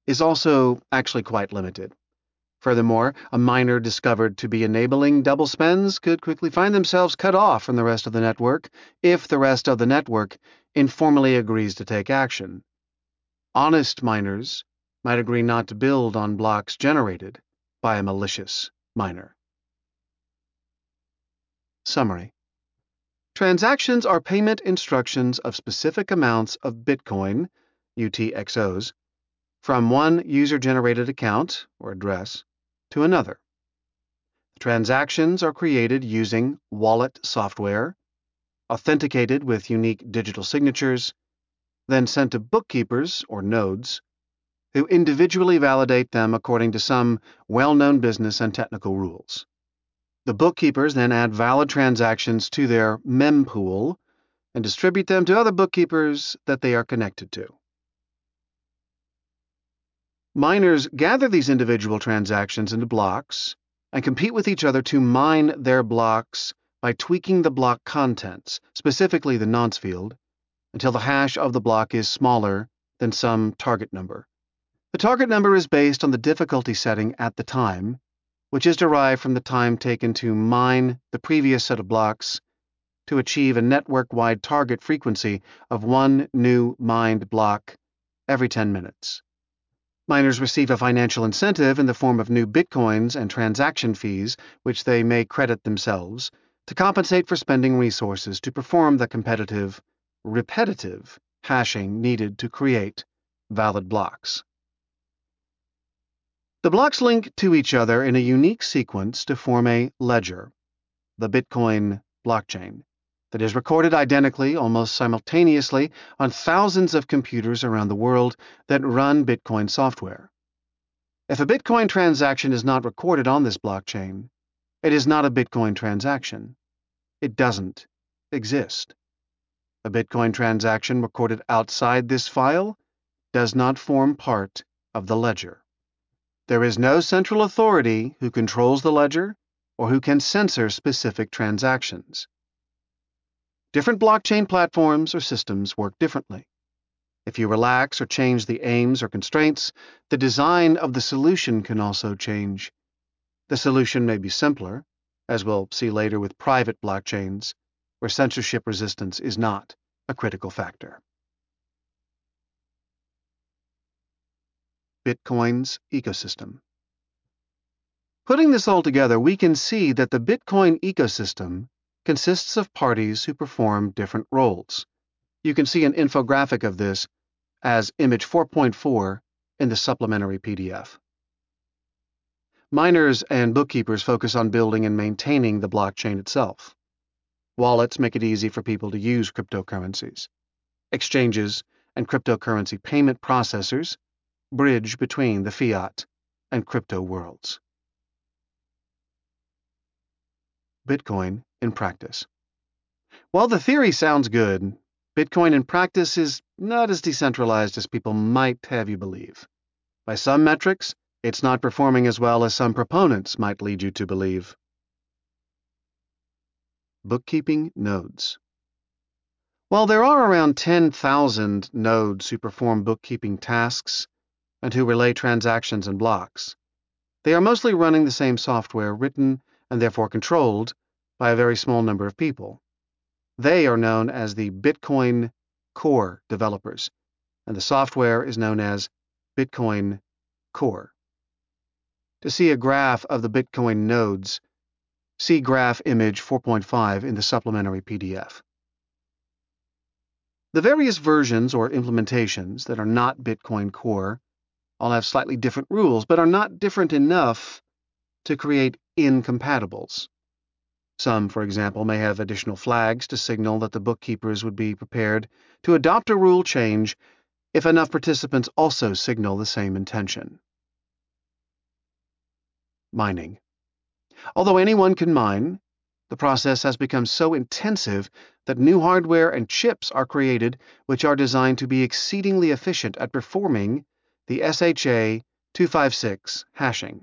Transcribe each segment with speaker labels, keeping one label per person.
Speaker 1: is also actually quite limited. Furthermore, a miner discovered to be enabling double spends could quickly find themselves cut off from the rest of the network if the rest of the network informally agrees to take action. Honest miners might agree not to build on blocks generated by a malicious miner. Summary. Transactions are payment instructions of specific amounts of Bitcoin, UTXOs, from one user-generated account or address to another. The transactions are created using wallet software, authenticated with unique digital signatures, then sent to bookkeepers or nodes, who individually validate them according to some well-known business and technical rules. The bookkeepers then add valid transactions to their mempool and distribute them to other bookkeepers that they are connected to. Miners gather these individual transactions into blocks and compete with each other to mine their blocks by tweaking the block contents, specifically the nonce field, until the hash of the block is smaller than some target number. The target number is based on the difficulty setting at the time, which is derived from the time taken to mine the previous set of blocks to achieve a network-wide target frequency of one new mined block every 10 minutes. Miners receive a financial incentive in the form of new bitcoins and transaction fees, which they may credit themselves, to compensate for spending resources to perform the competitive, repetitive hashing needed to create valid blocks. The blocks link to each other in a unique sequence to form a ledger, the Bitcoin blockchain, that is recorded identically, almost simultaneously, on thousands of computers around the world that run Bitcoin software. If a Bitcoin transaction is not recorded on this blockchain, it is not a Bitcoin transaction. It doesn't exist. A Bitcoin transaction recorded outside this file does not form part of the ledger. There is no central authority who controls the ledger or who can censor specific transactions. Different blockchain platforms or systems work differently. If you relax or change the aims or constraints, the design of the solution can also change. The solution may be simpler, as we'll see later with private blockchains, where censorship resistance is not a critical factor. Bitcoin's ecosystem. Putting this all together, we can see that the Bitcoin ecosystem consists of parties who perform different roles. You can see an infographic of this as image 4.4 in the supplementary PDF. Miners and bookkeepers focus on building and maintaining the blockchain itself. Wallets make it easy for people to use cryptocurrencies. Exchanges and cryptocurrency payment processors bridge between the fiat and crypto worlds. Bitcoin in practice. While the theory sounds good, Bitcoin in practice is not as decentralized as people might have you believe. By some metrics, it's not performing as well as some proponents might lead you to believe. Bookkeeping nodes. While there are around 10,000 nodes who perform bookkeeping tasks and who relay transactions and blocks, they are mostly running the same software written and therefore controlled by a very small number of people. They are known as the Bitcoin Core developers, and the software is known as Bitcoin Core. To see a graph of the Bitcoin nodes, see graph image 4.5 in the supplementary PDF. The various versions or implementations that are not Bitcoin Core all have slightly different rules, but are not different enough to create incompatibles. Some, for example, may have additional flags to signal that the bookkeepers would be prepared to adopt a rule change if enough participants also signal the same intention. Mining. Although anyone can mine, the process has become so intensive that new hardware and chips are created which are designed to be exceedingly efficient at performing the SHA-256 hashing.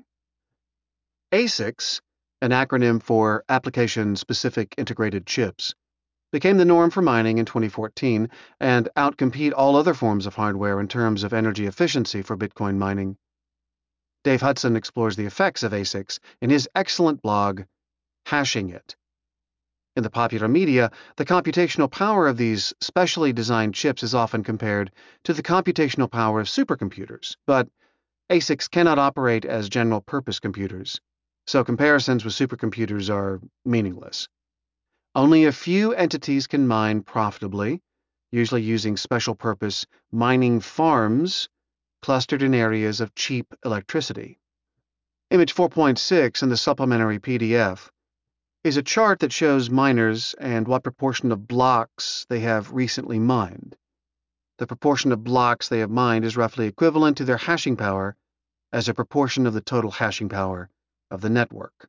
Speaker 1: ASICs, an acronym for Application-Specific Integrated Chips, became the norm for mining in 2014 and outcompete all other forms of hardware in terms of energy efficiency for Bitcoin mining. Dave Hudson explores the effects of ASICs in his excellent blog, Hashing It. In the popular media, the computational power of these specially designed chips is often compared to the computational power of supercomputers, but ASICs cannot operate as general-purpose computers, so comparisons with supercomputers are meaningless. Only a few entities can mine profitably, usually using special-purpose mining farms clustered in areas of cheap electricity. Image 4.6 in the supplementary PDF is a chart that shows miners and what proportion of blocks they have recently mined. The proportion of blocks they have mined is roughly equivalent to their hashing power as a proportion of the total hashing power of the network.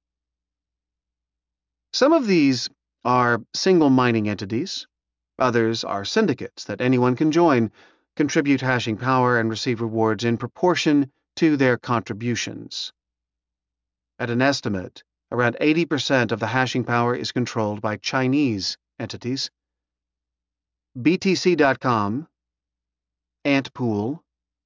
Speaker 1: Some of these are single mining entities. Others are syndicates that anyone can join, contribute hashing power, and receive rewards in proportion to their contributions. At an estimate, around 80% of the hashing power is controlled by Chinese entities. BTC.com, Antpool,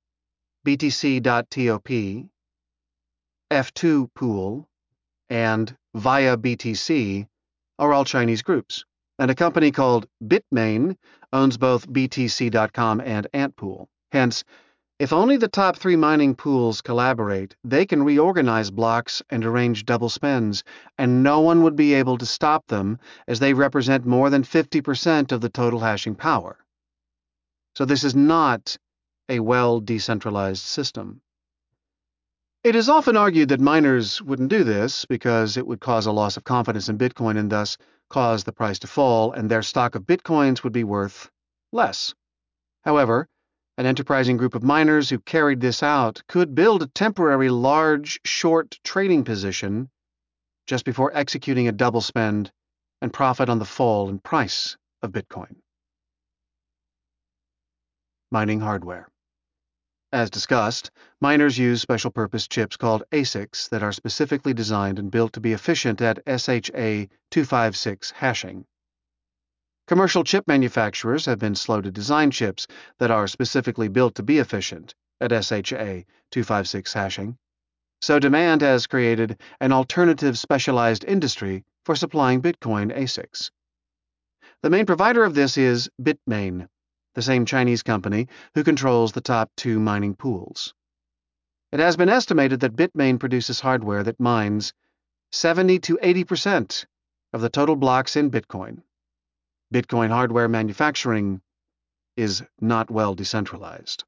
Speaker 1: BTC.top, F2 Pool, and Via BTC are all Chinese groups, and a company called Bitmain owns both BTC.com and Antpool. Hence, if only the top 3 mining pools collaborate, they can reorganize blocks and arrange double spends, and no one would be able to stop them as they represent more than 50% of the total hashing power. So this is not a well-decentralized system. It is often argued that miners wouldn't do this because it would cause a loss of confidence in Bitcoin and thus cause the price to fall, and their stock of Bitcoins would be worth less. However, an enterprising group of miners who carried this out could build a temporary large short trading position just before executing a double spend and profit on the fall in price of Bitcoin. Mining hardware. As discussed, miners use special-purpose chips called ASICs that are specifically designed and built to be efficient at SHA-256 hashing. Commercial chip manufacturers have been slow to design chips that are specifically built to be efficient at SHA-256 hashing, so demand has created an alternative specialized industry for supplying Bitcoin ASICs. The main provider of this is Bitmain, the same Chinese company who controls the top 2 mining pools. It has been estimated that Bitmain produces hardware that mines 70 to 80% of the total blocks in Bitcoin. Bitcoin hardware manufacturing is not well decentralized.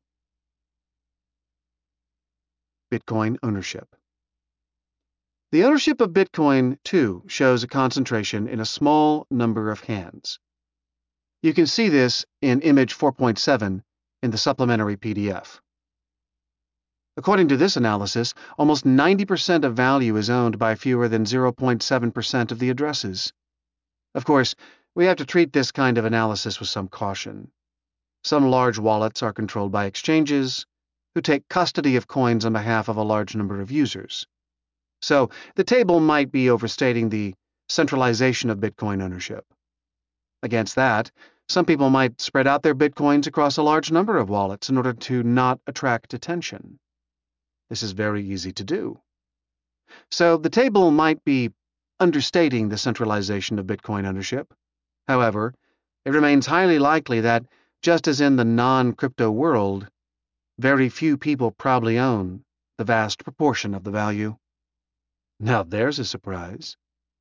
Speaker 1: Bitcoin ownership. The ownership of Bitcoin, too, shows a concentration in a small number of hands. You can see this in image 4.7 in the supplementary PDF. According to this analysis, almost 90% of value is owned by fewer than 0.7% of the addresses. Of course, we have to treat this kind of analysis with some caution. Some large wallets are controlled by exchanges, who take custody of coins on behalf of a large number of users. So, the table might be overstating the centralization of Bitcoin ownership. Against that, some people might spread out their Bitcoins across a large number of wallets in order to not attract attention. This is very easy to do. So, the table might be understating the centralization of Bitcoin ownership. However, it remains highly likely that, just as in the non-crypto world, very few people probably own the vast proportion of the value. Now there's a surprise.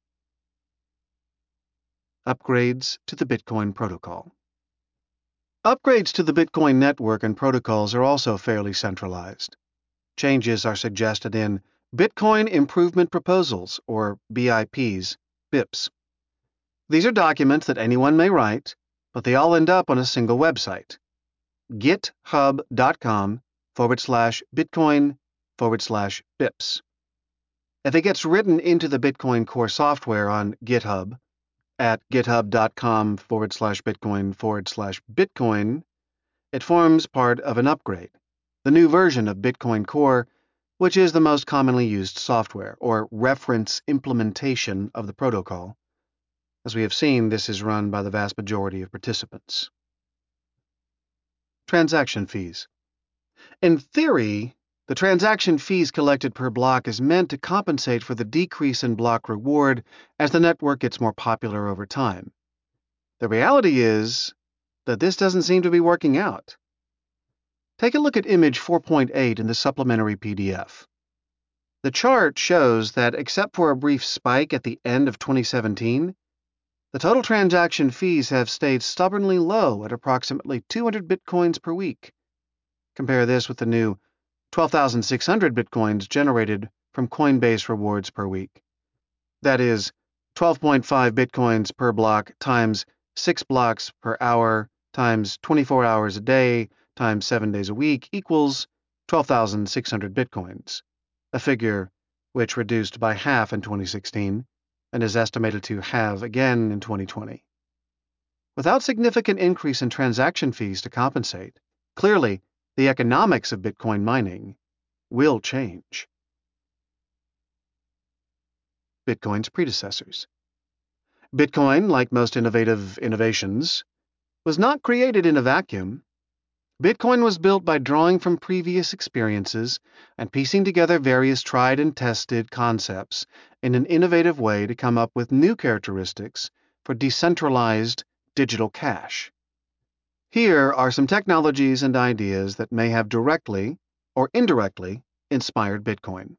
Speaker 1: Upgrades to the Bitcoin protocol. Upgrades to the Bitcoin network and protocols are also fairly centralized. Changes are suggested in Bitcoin Improvement Proposals, or BIPs, BIPs. These are documents that anyone may write, but they all end up on a single website, github.com/Bitcoin/BIPs. If it gets written into the Bitcoin core software on GitHub at github.com/Bitcoin/Bitcoin, it forms part of an upgrade, the new version of Bitcoin Core, which is the most commonly used software or reference implementation of the protocol. As we have seen, this is run by the vast majority of participants. Transaction fees. In theory, the transaction fees collected per block is meant to compensate for the decrease in block reward as the network gets more popular over time. The reality is that this doesn't seem to be working out. Take a look at image 4.8 in the supplementary PDF. The chart shows that except for a brief spike at the end of 2017, the total transaction fees have stayed stubbornly low at approximately 200 bitcoins per week. Compare this with the new 12,600 bitcoins generated from Coinbase rewards per week. That is 12.5 bitcoins per block times 6 blocks per hour times 24 hours a day times 7 days a week equals 12,600 bitcoins, a figure which reduced by half in 2016 and is estimated to halve again in 2020. Without significant increase in transaction fees to compensate, clearly the economics of Bitcoin mining will change. Bitcoin's predecessors. Bitcoin, like most innovative innovations, was not created in a vacuum. Bitcoin was built by drawing from previous experiences and piecing together various tried and tested concepts in an innovative way to come up with new characteristics for decentralized digital cash. Here are some technologies and ideas that may have directly or indirectly inspired Bitcoin.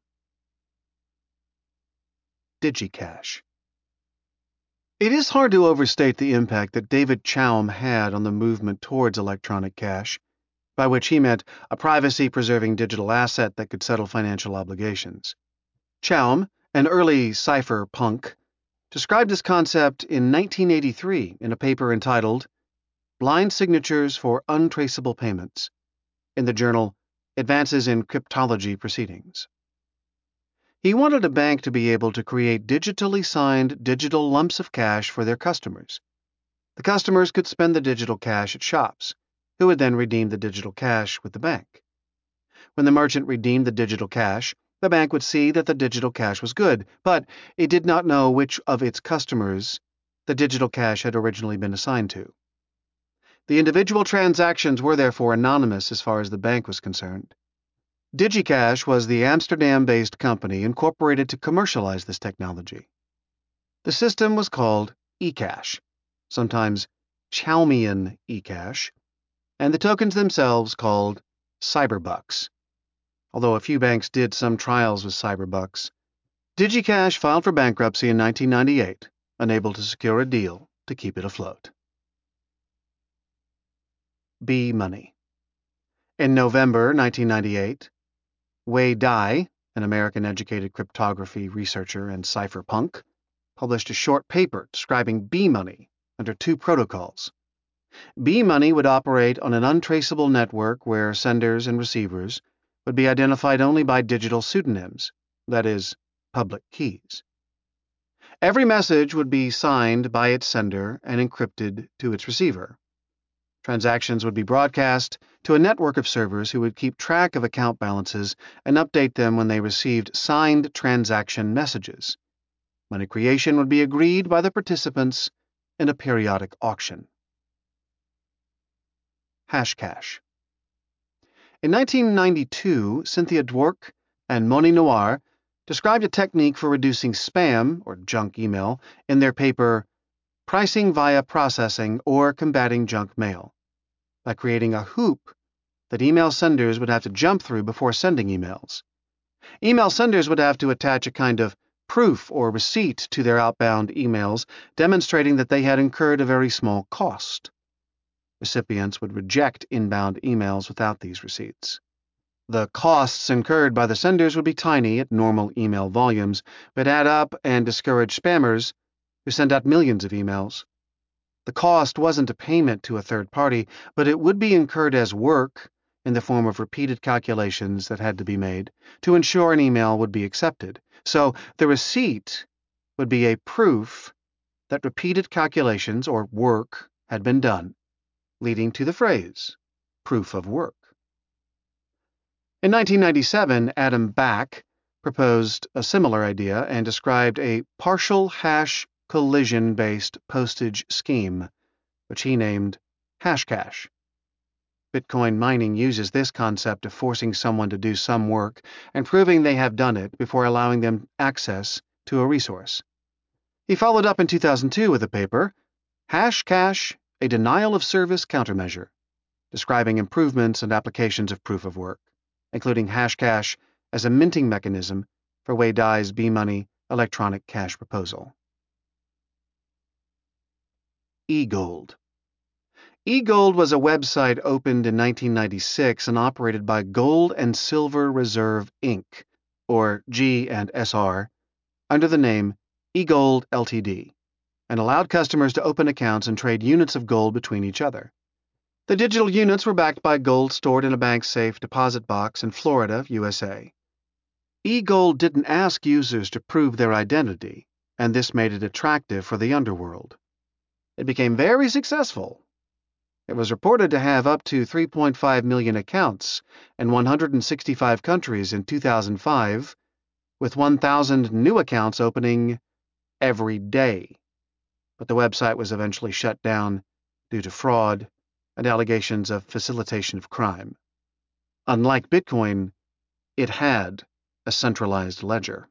Speaker 1: DigiCash. It is hard to overstate the impact that David Chaum had on the movement towards electronic cash, by which he meant a privacy-preserving digital asset that could settle financial obligations. Chaum, an early cypherpunk, described this concept in 1983 in a paper entitled Blind Signatures for Untraceable Payments in the journal Advances in Cryptology Proceedings. He wanted a bank to be able to create digitally signed digital lumps of cash for their customers. The customers could spend the digital cash at shops, who would then redeem the digital cash with the bank. When the merchant redeemed the digital cash, the bank would see that the digital cash was good, but it did not know which of its customers the digital cash had originally been assigned to. The individual transactions were therefore anonymous as far as the bank was concerned. DigiCash was the Amsterdam-based company incorporated to commercialize this technology. The system was called eCash, sometimes Chaumian eCash, and the tokens themselves called Cyberbucks. Although a few banks did some trials with Cyberbucks, DigiCash filed for bankruptcy in 1998, unable to secure a deal to keep it afloat. B-Money. In November 1998, Wei Dai, an American-educated cryptography researcher and cypherpunk, published a short paper describing B-Money under two protocols. B-Money would operate on an untraceable network where senders and receivers would be identified only by digital pseudonyms, that is, public keys. Every message would be signed by its sender and encrypted to its receiver. Transactions would be broadcast to a network of servers who would keep track of account balances and update them when they received signed transaction messages. Money creation would be agreed by the participants in a periodic auction. Hashcash. In 1992, Cynthia Dwork and Moni Noir described a technique for reducing spam, or junk email, in their paper Pricing via Processing or Combating Junk Mail, by creating a hoop that email senders would have to jump through before sending emails. Email senders would have to attach a kind of proof or receipt to their outbound emails, demonstrating that they had incurred a very small cost. Recipients would reject inbound emails without these receipts. The costs incurred by the senders would be tiny at normal email volumes, but add up and discourage spammers who send out millions of emails. The cost wasn't a payment to a third party, but it would be incurred as work in the form of repeated calculations that had to be made to ensure an email would be accepted. So the receipt would be a proof that repeated calculations or work had been done, leading to the phrase, proof of work. In 1997, Adam Back proposed a similar idea and described a partial hash collision-based postage scheme, which he named Hashcash. Bitcoin mining uses this concept of forcing someone to do some work and proving they have done it before allowing them access to a resource. He followed up in 2002 with a paper, Hashcash, a denial of service countermeasure, describing improvements and applications of proof of work, including Hashcash as a minting mechanism for Wei Dai's B-Money electronic cash proposal. eGold. eGold was a website opened in 1996 and operated by Gold and Silver Reserve Inc., or G&SR, under the name eGold Ltd., and allowed customers to open accounts and trade units of gold between each other. The digital units were backed by gold stored in a bank safe deposit box in Florida, USA. eGold didn't ask users to prove their identity, and this made it attractive for the underworld. It became very successful. It was reported to have up to 3.5 million accounts in 165 countries in 2005, with 1,000 new accounts opening every day. But the website was eventually shut down due to fraud and allegations of facilitation of crime. Unlike Bitcoin, it had a centralized ledger.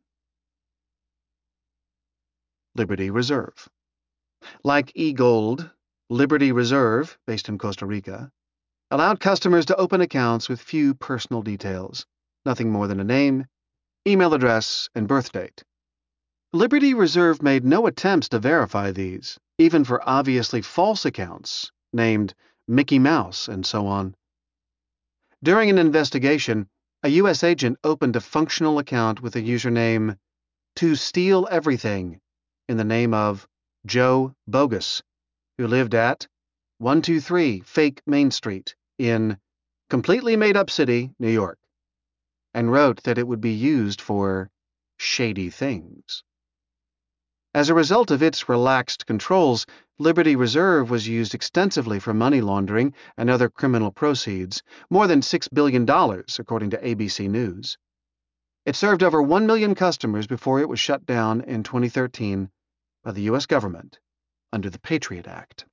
Speaker 1: Liberty Reserve. Like eGold, Liberty Reserve, based in Costa Rica, allowed customers to open accounts with few personal details, nothing more than a name, email address, and birth date. Liberty Reserve made no attempts to verify these, even for obviously false accounts, named Mickey Mouse and so on. During an investigation, a U.S. agent opened a functional account with a username To Steal Everything in the name of Joe Bogus, who lived at 123 Fake Main Street in completely made-up city, New York, and wrote that it would be used for shady things. As a result of its relaxed controls, Liberty Reserve was used extensively for money laundering and other criminal proceeds, more than $6 billion, according to ABC News. It served over 1 million customers before it was shut down in 2013 by the U.S. government under the Patriot Act.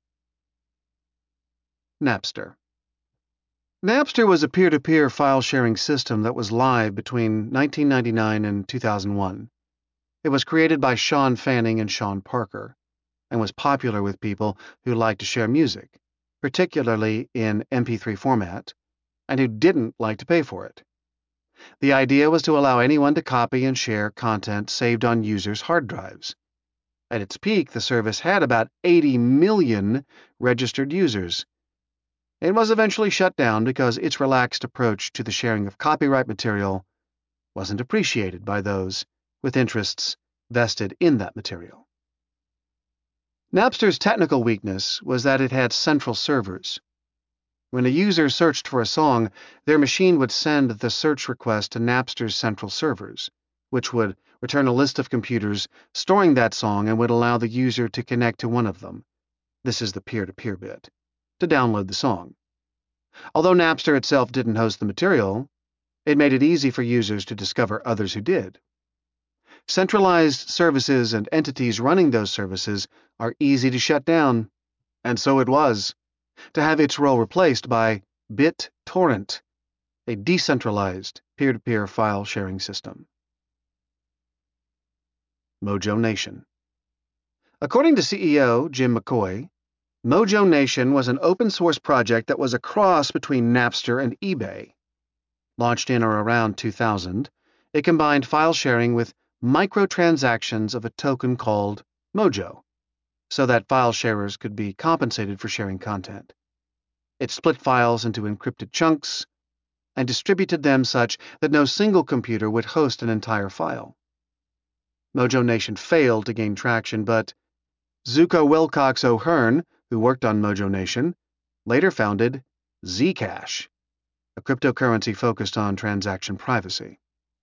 Speaker 1: Napster. Napster was a peer-to-peer file-sharing system that was live between 1999 and 2001. It was created by Sean Fanning and Sean Parker, and was popular with people who liked to share music, particularly in MP3 format, and who didn't like to pay for it. The idea was to allow anyone to copy and share content saved on users' hard drives. At its peak, the service had about 80 million registered users. It was eventually shut down because its relaxed approach to the sharing of copyright material wasn't appreciated by those with interests vested in that material. Napster's technical weakness was that it had central servers. When a user searched for a song, their machine would send the search request to Napster's central servers, which would return a list of computers storing that song and would allow the user to connect to one of them. This is the peer-to-peer bit, to download the song. Although Napster itself didn't host the material, it made it easy for users to discover others who did. Centralized services and entities running those services are easy to shut down, and so it was, to have its role replaced by BitTorrent, a decentralized peer-to-peer file sharing system. Mojo Nation. According to CEO Jim McCoy, Mojo Nation was an open-source project that was a cross between Napster and eBay. Launched in or around 2000, it combined file sharing with microtransactions of a token called Mojo, so that file sharers could be compensated for sharing content. It split files into encrypted chunks and distributed them such that no single computer would host an entire file. Mojo Nation failed to gain traction, but Zuko Wilcox O'Hearn, who worked on Mojo Nation, later founded Zcash, a cryptocurrency focused on transaction privacy.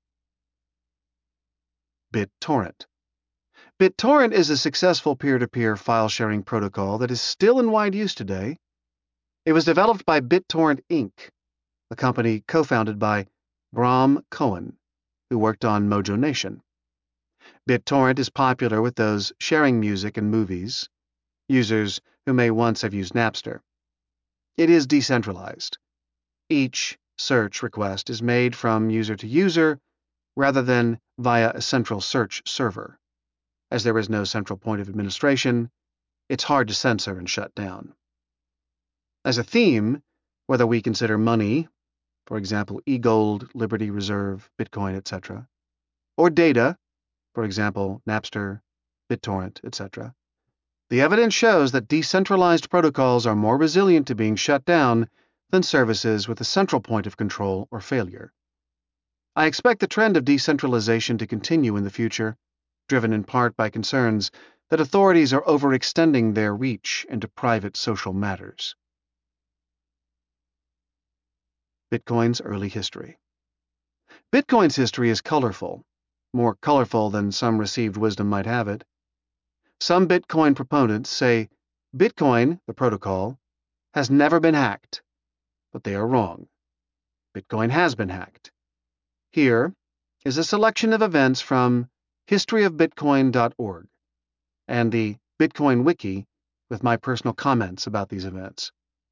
Speaker 1: BitTorrent. BitTorrent is a successful peer-to-peer file-sharing protocol that is still in wide use today. It was developed by BitTorrent Inc., a company co-founded by Bram Cohen, who worked on Mojo Nation. BitTorrent is popular with those sharing music and movies, users who may once have used Napster. It is decentralized. Each search request is made from user to user rather than via a central search server. As there is no central point of administration, it's hard to censor and shut down. As a theme, whether we consider money, for example, eGold, Liberty Reserve, Bitcoin, etc., or data, for example, Napster, BitTorrent, etc., the evidence shows that decentralized protocols are more resilient to being shut down than services with a central point of control or failure. I expect the trend of decentralization to continue in the future, driven in part by concerns that authorities are overextending their reach into private social matters. Bitcoin's early history. Bitcoin's history is colorful, more colorful than some received wisdom might have it. Some Bitcoin proponents say Bitcoin, the protocol, has never been hacked, but they are wrong. Bitcoin has been hacked. Here is a selection of events from historyofbitcoin.org and the Bitcoin Wiki with my personal comments about these events.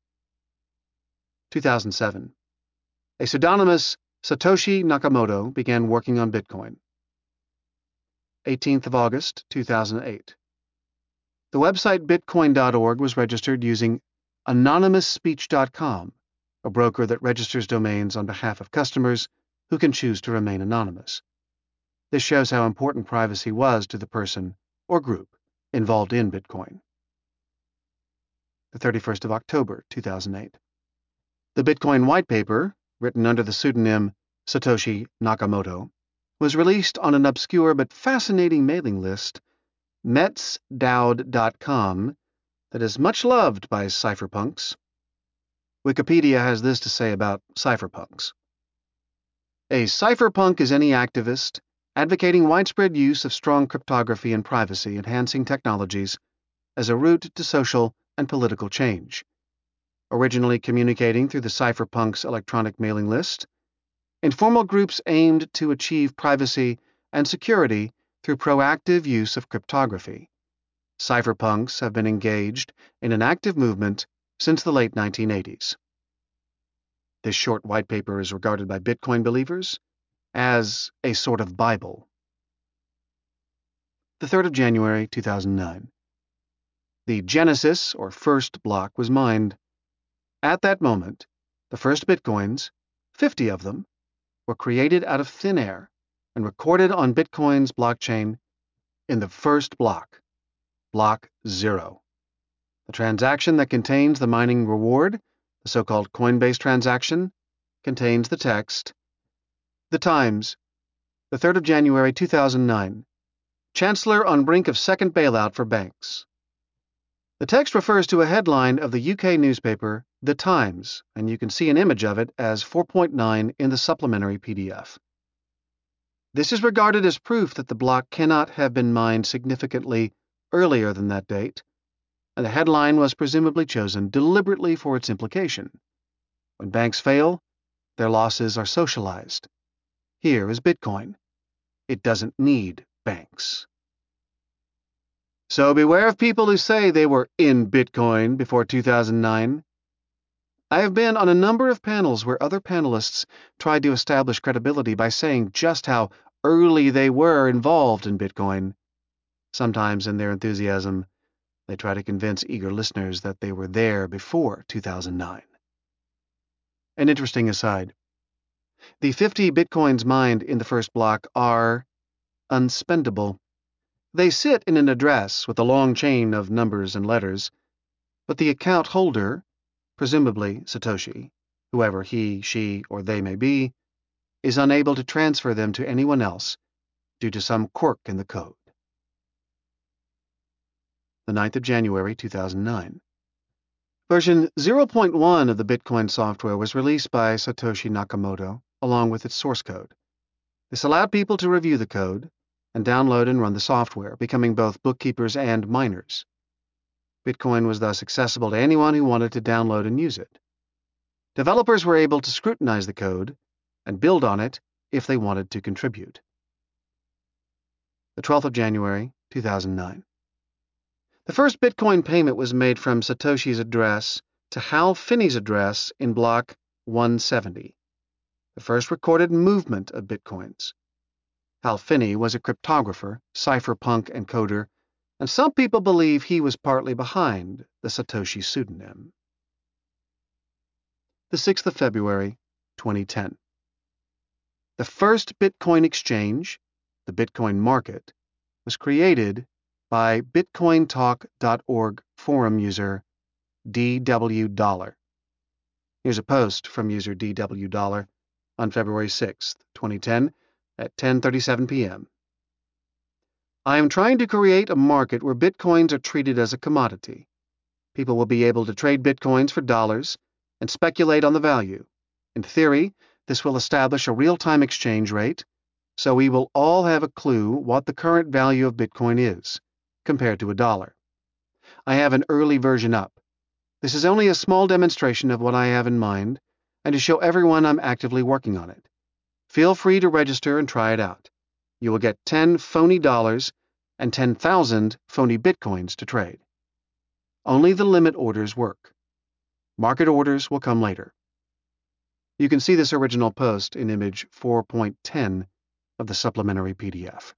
Speaker 1: 2007. A pseudonymous Satoshi Nakamoto began working on Bitcoin. 18th of August, 2008. The website bitcoin.org was registered using anonymousspeech.com, a broker that registers domains on behalf of customers who can choose to remain anonymous. This shows how important privacy was to the person or group involved in Bitcoin. The 31st of October, 2008. The Bitcoin white paper, written under the pseudonym Satoshi Nakamoto, was released on an obscure but fascinating mailing list, metsdowd.com, that is much loved by cypherpunks. Wikipedia has this to say about cypherpunks. A cypherpunk is any activist advocating widespread use of strong cryptography and privacy-enhancing technologies as a route to social and political change. Originally communicating through the cypherpunks' electronic mailing list, informal groups aimed to achieve privacy and security through proactive use of cryptography. Cypherpunks have been engaged in an active movement since the late 1980s. This short white paper is regarded by Bitcoin believers as a sort of Bible. The 3rd of January, 2009. The Genesis, or first block, was mined. At that moment, the first Bitcoins, 50 of them, were created out of thin air and recorded on Bitcoin's blockchain in the first block, Block 0. The transaction that contains the mining reward, the so-called Coinbase transaction, contains the text, The Times, the 3rd of January 2009. Chancellor on brink of second bailout for banks. The text refers to a headline of the UK newspaper The Times, and you can see an image of it as 4.9 in the supplementary PDF. This is regarded as proof that the block cannot have been mined significantly earlier than that date, and the headline was presumably chosen deliberately for its implication. When banks fail, their losses are socialized. Here is Bitcoin. It doesn't need banks. So beware of people who say they were in Bitcoin before 2009. I have been on a number of panels where other panelists tried to establish credibility by saying just how early they were involved in Bitcoin. Sometimes in their enthusiasm, they try to convince eager listeners that they were there before 2009. An interesting aside. The 50 Bitcoins mined in the first block are unspendable. They sit in an address with a long chain of numbers and letters, but the account holder, presumably Satoshi, whoever he, she, or they may be, is unable to transfer them to anyone else due to some quirk in the code. The 9th of January, 2009. Version 0.1 of the Bitcoin software was released by Satoshi Nakamoto, along with its source code. This allowed people to review the code and download and run the software, becoming both bookkeepers and miners. Bitcoin was thus accessible to anyone who wanted to download and use it. Developers were able to scrutinize the code and build on it if they wanted to contribute. the 12th of January, 2009. The first Bitcoin payment was made from Satoshi's address to Hal Finney's address in block 170, the first recorded movement of Bitcoins. Hal Finney was a cryptographer, cypherpunk encoder, and some people believe he was partly behind the Satoshi pseudonym. The 6th of February, 2010. The first Bitcoin exchange, the Bitcoin market, was created by bitcointalk.org forum user DW Dollar. Here's a post from user DW Dollar on February 6, 2010 at 10:37 p.m. I am trying to create a market where Bitcoins are treated as a commodity. People will be able to trade Bitcoins for dollars and speculate on the value. In theory, this will establish a real-time exchange rate, so we will all have a clue what the current value of Bitcoin is, compared to a dollar. I have an early version up. This is only a small demonstration of what I have in mind, and to show everyone I'm actively working on it. Feel free to register and try it out. You will get 10 phony dollars and 10,000 phony Bitcoins to trade. Only the limit orders work. Market orders will come later. You can see this original post in image 4.10 of the supplementary PDF.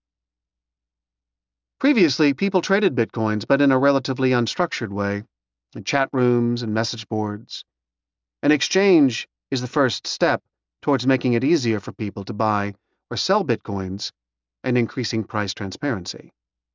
Speaker 1: Previously, people traded Bitcoins, but in a relatively unstructured way, in chat rooms and message boards. An exchange is the first step towards making it easier for people to buy or sell Bitcoins and increasing price transparency.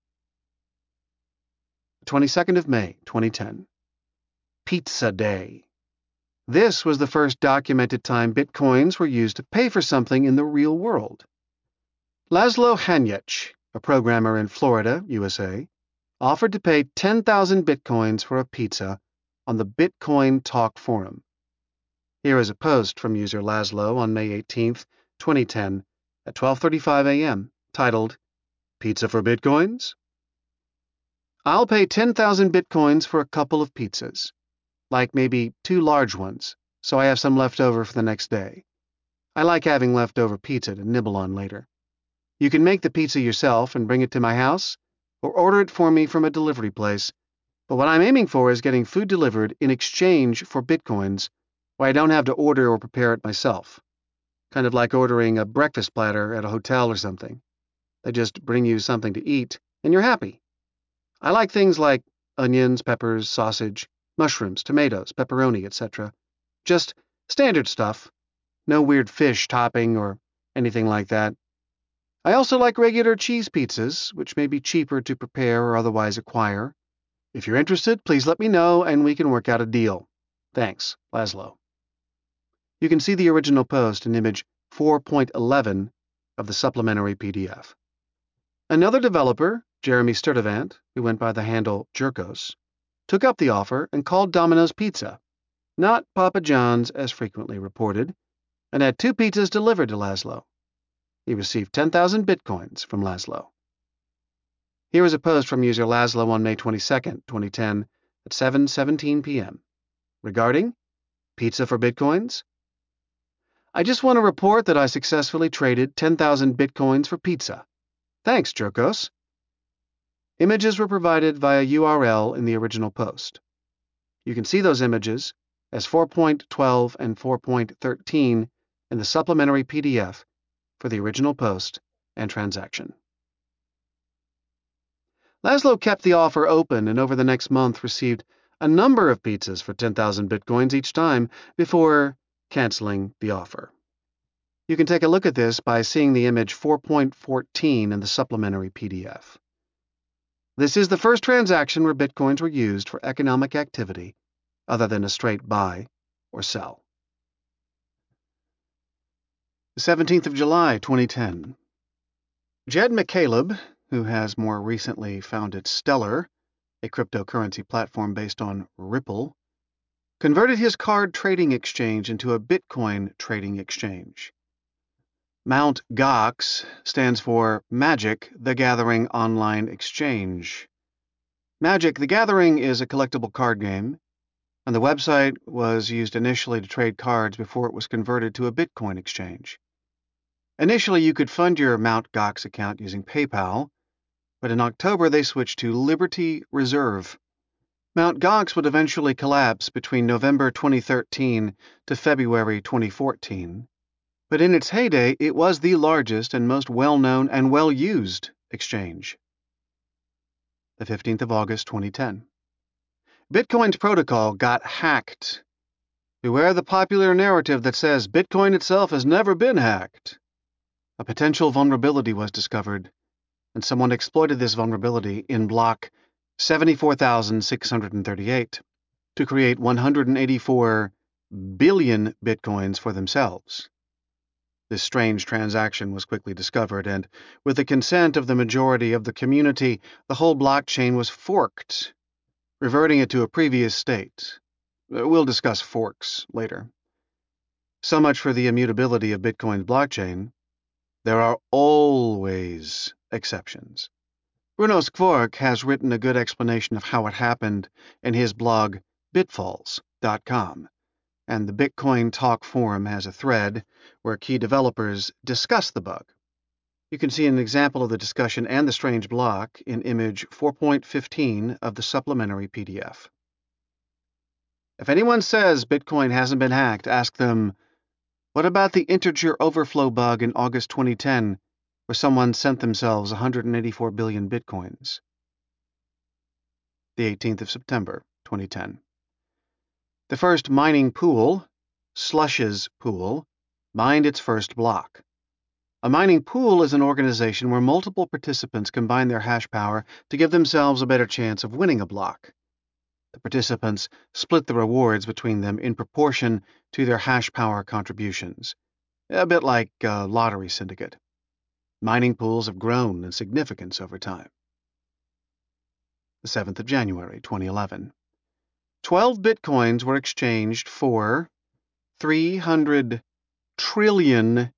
Speaker 1: 22nd of May, 2010. Pizza Day. This was the first documented time Bitcoins were used to pay for something in the real world. Laszlo Hanyecz, a programmer in Florida, USA, offered to pay 10,000 Bitcoins for a pizza on the Bitcoin Talk forum. Here is a post from user Laszlo on May 18, 2010, at 12:35 a.m., titled, Pizza for Bitcoins? I'll pay 10,000 Bitcoins for a couple of pizzas, like maybe 2 large ones, so I have some left over for the next day. I like having leftover pizza to nibble on later. You can make the pizza yourself and bring it to my house, or order it for me from a delivery place, but what I'm aiming for is getting food delivered in exchange for Bitcoins, where I don't have to order or prepare it myself. Kind of like ordering a breakfast platter at a hotel or something. They just bring you something to eat, and you're happy. I like things like onions, peppers, sausage, mushrooms, tomatoes, pepperoni, etc. Just standard stuff. No weird fish topping or anything like that. I also like regular cheese pizzas, which may be cheaper to prepare or otherwise acquire. If you're interested, please let me know and we can work out a deal. Thanks, Laszlo. You can see the original post in image 4.11 of the supplementary PDF. Another developer, Jeremy Sturtevant, who went by the handle Jerkos, took up the offer and called Domino's Pizza, not Papa John's as frequently reported, and had 2 pizzas delivered to Laszlo. He received 10,000 Bitcoins from Laszlo. Here is a post from user Laszlo on May 22, 2010, at 7:17 p.m. regarding Pizza for Bitcoins? I just want to report that I successfully traded 10,000 Bitcoins for pizza. Thanks, Jerkos. Images were provided via URL in the original post. You can see those images as 4.12 and 4.13 in the supplementary PDF for the original post and transaction. Laszlo kept the offer open and over the next month received a number of pizzas for 10,000 Bitcoins each time before canceling the offer. You can take a look at this by seeing the image 4.14 in the supplementary PDF. This is the first transaction where Bitcoins were used for economic activity other than a straight buy or sell. The 17th of July, 2010. Jed McCaleb, who has more recently founded Stellar, a cryptocurrency platform based on Ripple, converted his card trading exchange into a Bitcoin trading exchange. Mt. Gox stands for Magic: The Gathering Online Exchange. Magic: The Gathering is a collectible card game, and the website was used initially to trade cards before it was converted to a Bitcoin exchange. Initially, you could fund your Mt. Gox account using PayPal, but in October they switched to Liberty Reserve. Mt. Gox would eventually collapse between November 2013 to February 2014, but in its heyday it was the largest and most well-known and well-used exchange. The 15th of August 2010. Bitcoin's protocol got hacked. Beware the popular narrative that says Bitcoin itself has never been hacked. A potential vulnerability was discovered, and someone exploited this vulnerability in block 74,638 to create 184 billion bitcoins for themselves. This strange transaction was quickly discovered, and with the consent of the majority of the community, the whole blockchain was forked, reverting it to a previous state. We'll discuss forks later. So much for the immutability of Bitcoin's blockchain. There are always exceptions. Bruno Skvorc has written a good explanation of how it happened in his blog bitfalls.com, and the Bitcoin Talk forum has a thread where key developers discuss the bug. You can see an example of the discussion and the strange block in image 4.15 of the supplementary PDF. If anyone says Bitcoin hasn't been hacked, ask them, what about the integer overflow bug in August 2010, where someone sent themselves 184 billion bitcoins? The 18th of September, 2010. The first mining pool, Slush's Pool, mined its first block. A mining pool is an organization where multiple participants combine their hash power to give themselves a better chance of winning a block. The participants split the rewards between them in proportion to their hash power contributions, a bit like a lottery syndicate. Mining pools have grown in significance over time. The 7th of January, 2011. 12 bitcoins were exchanged for $300 trillion.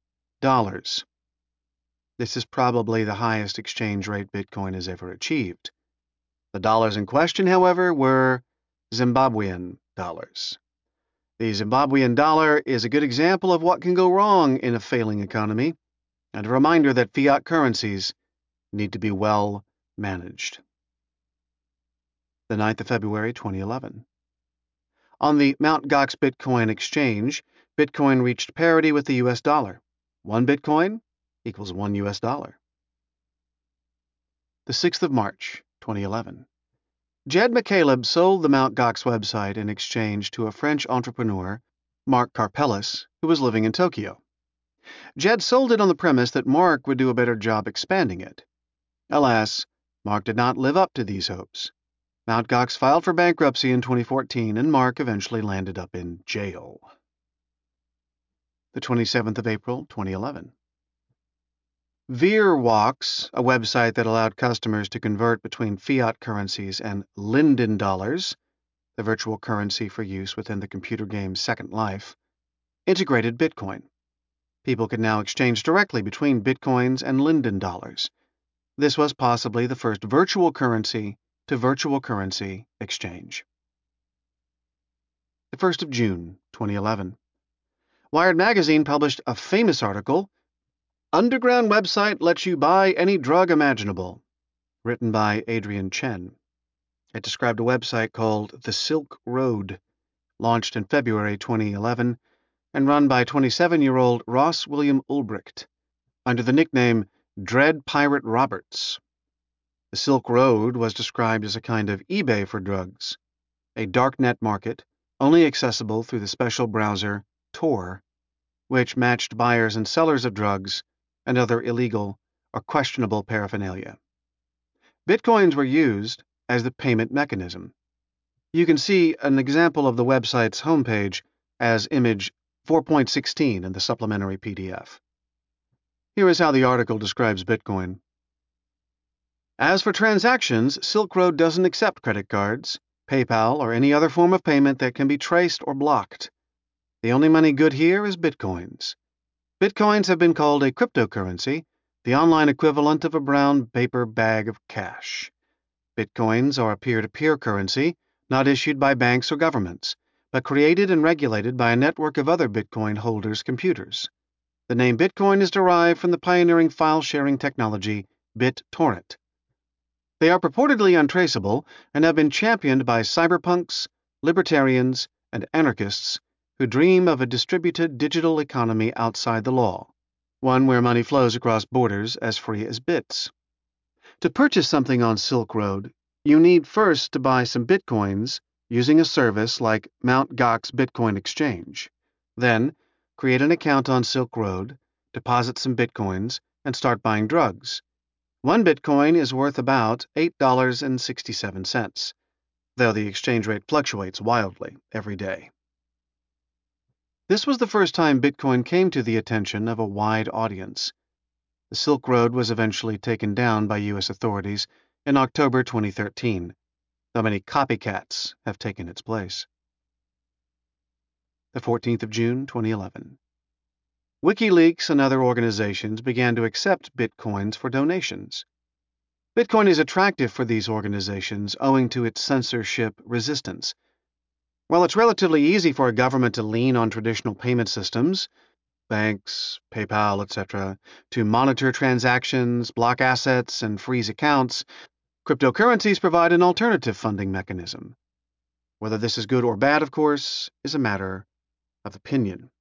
Speaker 1: This is probably the highest exchange rate Bitcoin has ever achieved. The dollars in question, however, were Zimbabwean dollars. The Zimbabwean dollar is a good example of what can go wrong in a failing economy, and a reminder that fiat currencies need to be well managed. The 9th of February, 2011. On the Mt. Gox Bitcoin exchange, Bitcoin reached parity with the US dollar. 1 Bitcoin equals 1 US dollar. The 6th of March, 2011. Jed McCaleb sold the Mt. Gox website in exchange to a French entrepreneur, Mark Karpelès, who was living in Tokyo. Jed sold it on the premise that Mark would do a better job expanding it. Alas, Mark did not live up to these hopes. Mt. Gox filed for bankruptcy in 2014, and Mark eventually landed up in jail. The 27th of April, 2011. VeerWalks, a website that allowed customers to convert between fiat currencies and Linden dollars, the virtual currency for use within the computer game Second Life, integrated Bitcoin. People could now exchange directly between Bitcoins and Linden dollars. This was possibly the first virtual currency to virtual currency exchange. The 1st of June, 2011. Wired Magazine published a famous article, Underground Website Lets You Buy Any Drug Imaginable, written by Adrian Chen. It described a website called The Silk Road, launched in February 2011 and run by 27-year-old Ross William Ulbricht under the nickname Dread Pirate Roberts. The Silk Road was described as a kind of eBay for drugs, a darknet market only accessible through the special browser Tor, which matched buyers and sellers of drugs and other illegal or questionable paraphernalia. Bitcoins were used as the payment mechanism. You can see an example of the website's homepage as image 4.16 in the supplementary PDF. Here is how the article describes Bitcoin. As for transactions, Silk Road doesn't accept credit cards, PayPal, or any other form of payment that can be traced or blocked. The only money good here is Bitcoins. Bitcoins have been called a cryptocurrency, the online equivalent of a brown paper bag of cash. Bitcoins are a peer-to-peer currency, not issued by banks or governments, but created and regulated by a network of other Bitcoin holders' computers. The name Bitcoin is derived from the pioneering file-sharing technology BitTorrent. They are purportedly untraceable and have been championed by cyberpunks, libertarians, and anarchists who dream of a distributed digital economy outside the law, one where money flows across borders as free as bits. To purchase something on Silk Road, you need first to buy some Bitcoins using a service like Mt. Gox Bitcoin Exchange. Then, create an account on Silk Road, deposit some Bitcoins, and start buying drugs. One Bitcoin is worth about $8.67, though the exchange rate fluctuates wildly every day. This was the first time Bitcoin came to the attention of a wide audience. The Silk Road was eventually taken down by U.S. authorities in October 2013, though many copycats have taken its place. The 14th of June, 2011. WikiLeaks and other organizations began to accept Bitcoins for donations. Bitcoin is attractive for these organizations owing to its censorship resistance. While it's relatively easy for a government to lean on traditional payment systems, banks, PayPal, etc., to monitor transactions, block assets, and freeze accounts, cryptocurrencies provide an alternative funding mechanism. Whether this is good or bad, of course, is a matter of opinion.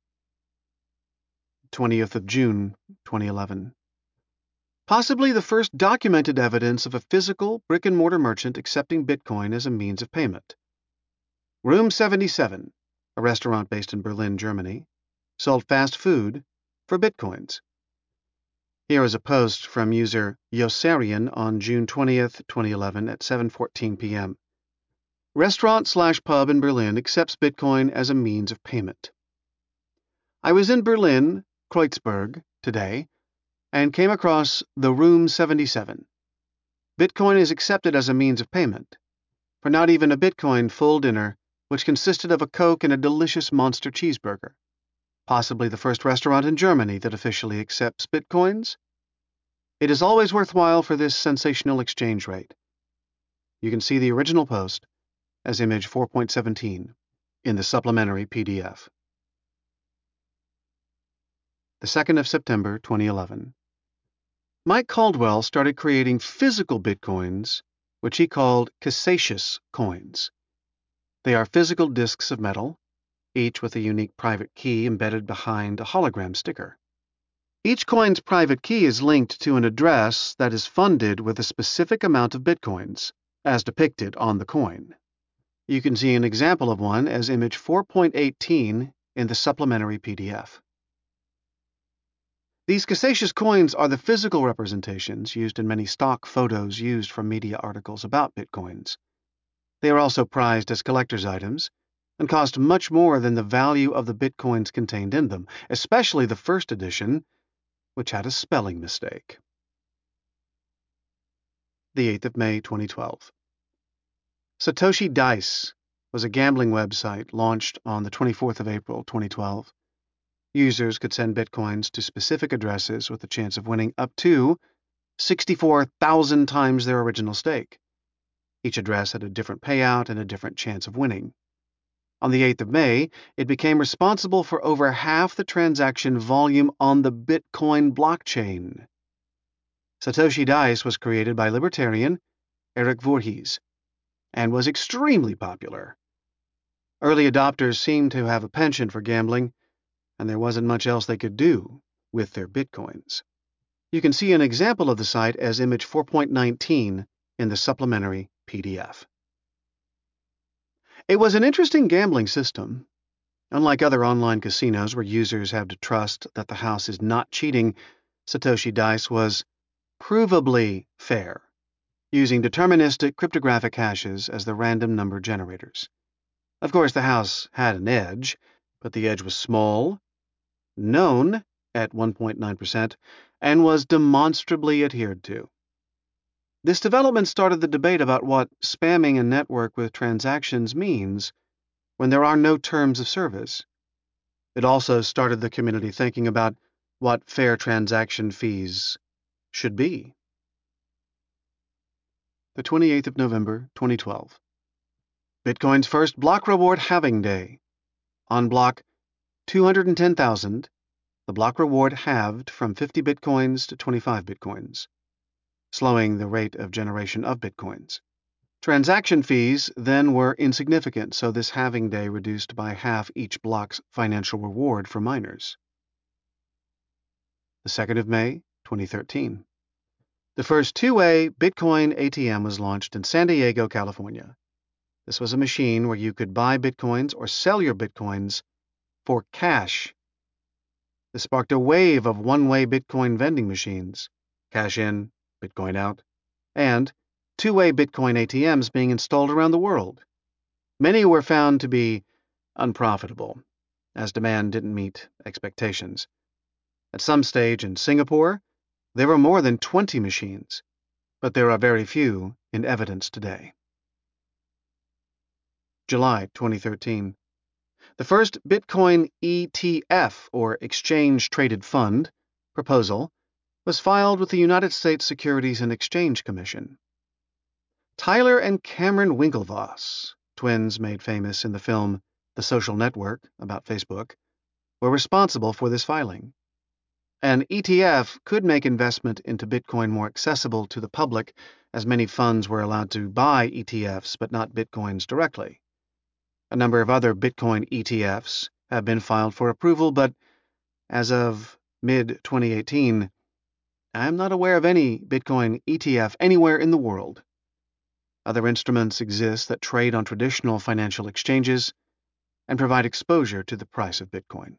Speaker 1: 20th of June, 2011. Possibly the first documented evidence of a physical brick-and-mortar merchant accepting Bitcoin as a means of payment. Room 77, a restaurant based in Berlin, Germany, sold fast food for Bitcoins. Here is a post from user Yosarian on June 20th, 2011 at 7:14 p.m. Restaurant/pub in Berlin accepts Bitcoin as a means of payment. I was in Berlin, Kreuzberg, today, and came across the Room 77. Bitcoin is accepted as a means of payment. For not even a Bitcoin full dinner, which consisted of a Coke and a delicious monster cheeseburger. Possibly the first restaurant in Germany that officially accepts Bitcoins. It is always worthwhile for this sensational exchange rate. You can see the original post as image 4.17 in the supplementary PDF. The 2nd of September, 2011. Mike Caldwell started creating physical Bitcoins, which he called Casascius coins. They are physical disks of metal, each with a unique private key embedded behind a hologram sticker. Each coin's private key is linked to an address that is funded with a specific amount of Bitcoins, as depicted on the coin. You can see an example of one as image 4.18 in the supplementary PDF. These Casascius coins are the physical representations used in many stock photos used from media articles about Bitcoins. They are also prized as collector's items and cost much more than the value of the Bitcoins contained in them, especially the first edition, which had a spelling mistake. The 8th of May, 2012. Satoshi Dice was a gambling website launched on the 24th of April, 2012. Users could send Bitcoins to specific addresses with a chance of winning up to 64,000 times their original stake. Each address had a different payout and a different chance of winning. On the 8th of May, it became responsible for over half the transaction volume on the Bitcoin blockchain. Satoshi Dice was created by libertarian Eric Voorhees and was extremely popular. Early adopters seemed to have a penchant for gambling, and there wasn't much else they could do with their Bitcoins. You can see an example of the site as image 4.19 in the supplementary PDF. It was an interesting gambling system. Unlike other online casinos where users have to trust that the house is not cheating, Satoshi Dice was provably fair, using deterministic cryptographic hashes as the random number generators. Of course, the house had an edge, but the edge was small, known at 1.9%, and was demonstrably adhered to. This development started the debate about what spamming a network with transactions means when there are no terms of service. It also started the community thinking about what fair transaction fees should be. The 28th of November, 2012. Bitcoin's first block reward halving day. On block 210,000, the block reward halved from 50 bitcoins to 25 bitcoins, slowing the rate of generation of bitcoins. Transaction fees then were insignificant, so this halving day reduced by half each block's financial reward for miners. The 2nd of May, 2013. The first two-way Bitcoin ATM was launched in San Diego, California. This was a machine where you could buy bitcoins or sell your bitcoins for cash. This sparked a wave of one-way Bitcoin vending machines, cash in, Bitcoin out, and two-way Bitcoin ATMs being installed around the world. Many were found to be unprofitable, as demand didn't meet expectations. At some stage in Singapore, there were more than 20 machines, but there are very few in evidence today. July 2013. The first Bitcoin ETF, or Exchange Traded Fund, proposal was filed with the United States Securities and Exchange Commission. Tyler and Cameron Winklevoss, twins made famous in the film The Social Network about Facebook, were responsible for this filing. An ETF could make investment into Bitcoin more accessible to the public, as many funds were allowed to buy ETFs but not Bitcoins directly. A number of other Bitcoin ETFs have been filed for approval, but as of mid-2018, I am not aware of any Bitcoin ETF anywhere in the world. Other instruments exist that trade on traditional financial exchanges and provide exposure to the price of Bitcoin.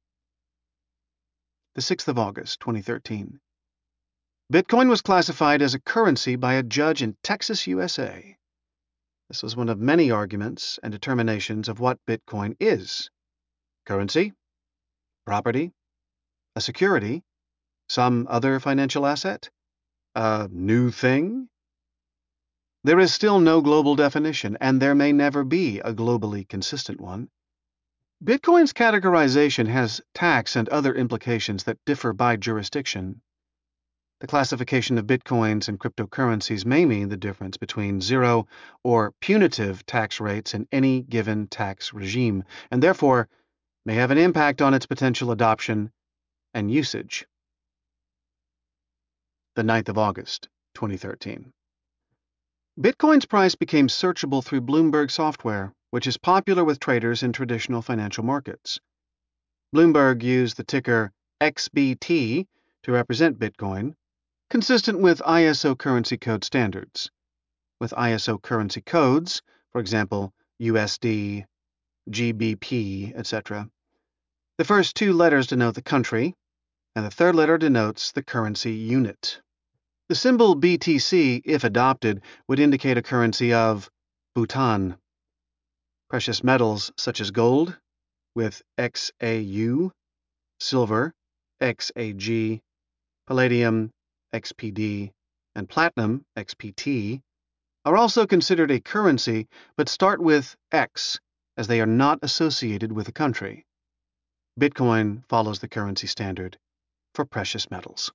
Speaker 1: The 6th of August, 2013. Bitcoin was classified as a currency by a judge in Texas, USA. This was one of many arguments and determinations of what Bitcoin is. Currency, property, a security, some other financial asset, a new thing? There is still no global definition, and there may never be a globally consistent one. Bitcoin's categorization has tax and other implications that differ by jurisdiction. The classification of bitcoins and cryptocurrencies may mean the difference between zero or punitive tax rates in any given tax regime, and therefore may have an impact on its potential adoption and usage. The 9th of August, 2013. Bitcoin's price became searchable through Bloomberg software, which is popular with traders in traditional financial markets. Bloomberg used the ticker XBT to represent Bitcoin, consistent with ISO currency code standards. With ISO currency codes, for example, USD, GBP, etc., the first two letters denote the country, and the third letter denotes the currency unit. The symbol BTC, if adopted, would indicate a currency of Bhutan. Precious metals such as gold, with XAU, silver, XAG, palladium, XPD, and platinum, XPT, are also considered a currency but start with X, as they are not associated with a country. Bitcoin follows the currency standard for precious metals.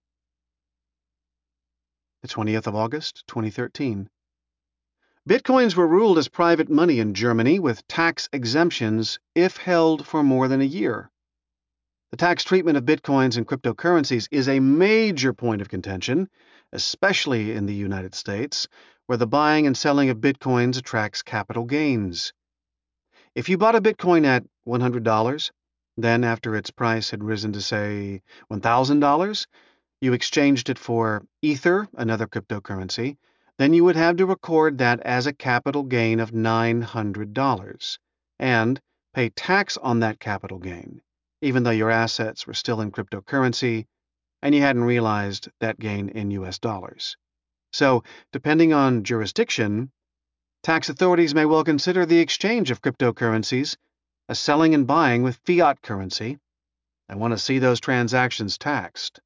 Speaker 1: The 20th of August, 2013. Bitcoins were ruled as private money in Germany with tax exemptions if held for more than a year. The tax treatment of Bitcoins and cryptocurrencies is a major point of contention, especially in the United States, where the buying and selling of Bitcoins attracts capital gains. If you bought a Bitcoin at $100, then after its price had risen to, say, $1,000, you exchanged it for Ether, another cryptocurrency, then you would have to record that as a capital gain of $900 and pay tax on that capital gain, even though your assets were still in cryptocurrency and you hadn't realized that gain in US dollars. So, depending on jurisdiction, tax authorities may well consider the exchange of cryptocurrencies as selling and buying with fiat currency and want to see those transactions taxed.